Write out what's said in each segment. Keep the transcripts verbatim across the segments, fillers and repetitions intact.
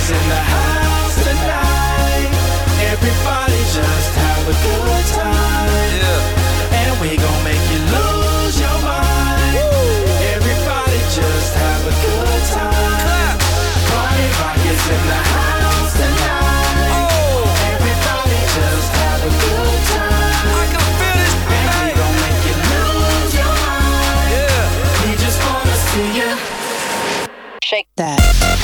is in the house tonight. Everybody just have a good time. Yeah. And we gon' make you lose your mind. Woo. Everybody just have a good time. Party rock is in the house tonight. Oh. Everybody just have a good time. I can feel this tonight. And we gon' make you lose your mind. Yeah. We just wanna see you shake that.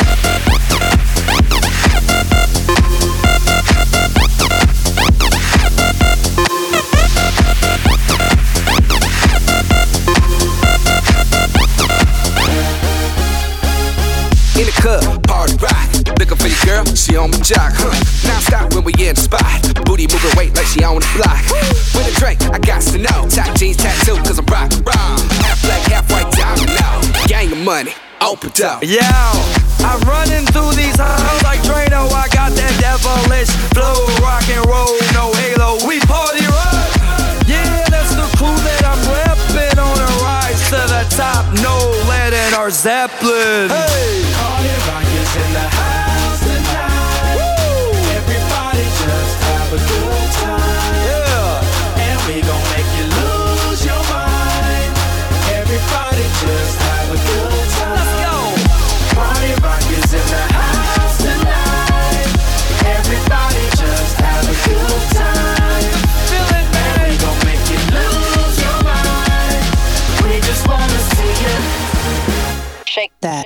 In the club, party rock. Looking for your girl, she on my jock, huh? Now stop when we in the spot. Booty moving weight like she on the block. With a drink, I got to know. Tight jeans, tattoo, cause I'm rock, wrong. Half black, half white, diamond now. Gang of money, open up. Yo, I'm running through these halls like Drano. I got that devilish flow, rock and roll, no halo. We party rock. Yeah, that's the crew that I'm repping on a rise to the top. No lead in our Zeppelin. Hey. Party rock is in the house tonight. Woo. Everybody just have a good time. Yeah. And we gon' make you lose your mind. Everybody just have a good time. Let's go. Party rock is in the house tonight. Everybody just have a good time. Feel it, man. And we gon' make you lose your mind. We just wanna see you shake that.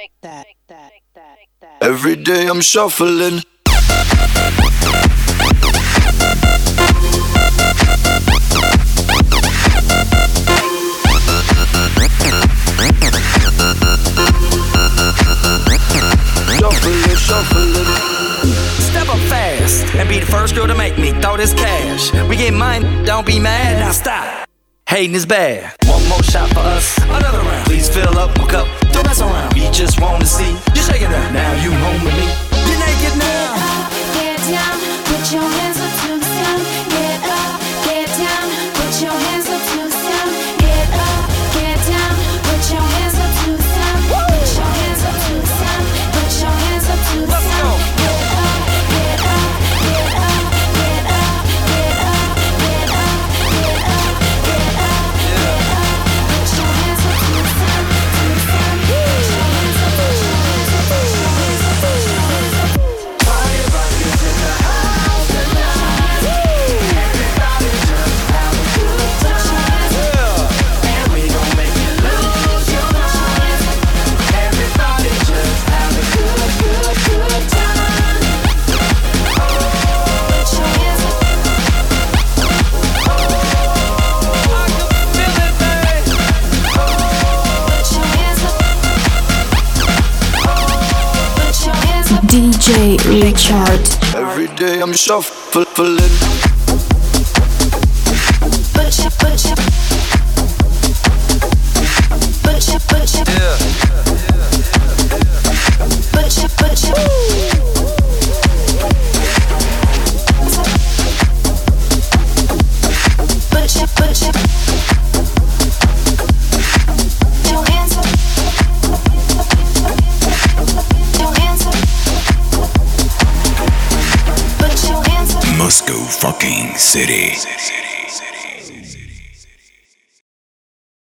Every day I'm shuffling. Shuffling, shuffling. Step up fast and be the first girl to make me throw this cash. We get mine, don't be mad, now stop. Hating is bad. One more shot for us, another round. Please fill up my cup, don't mess around. We just wanna see you shake it out. Now you home with me. You're naked now. Get up, get down, put your hands up to the sound. Get up, get down, put your hands up to the sound. Get up, get down, put your hands up to the sound. Put your hands up to the sound. Put your hands up to the sound. Get up, get up, get up, get up, get up, get up, get up, get up, get up. Put your hands up to the sound, to the sound. Put your hands up, put your hands up, put your hands up, put your hands up. Party rock is in the house tonight. Everybody just have a good time. And we gon' make you lose your mind. Everybody just have a good, good, good time. Put your hands up. I can feel it, babe. Put your hands up. Put your hands up. D J Richard. Every day I'm shuffling. Put your, put your, put your, put your, Yeah. put your, put your. Put your, put your. Your hands up. Your hands up. Put your hands up. Moscow fucking city.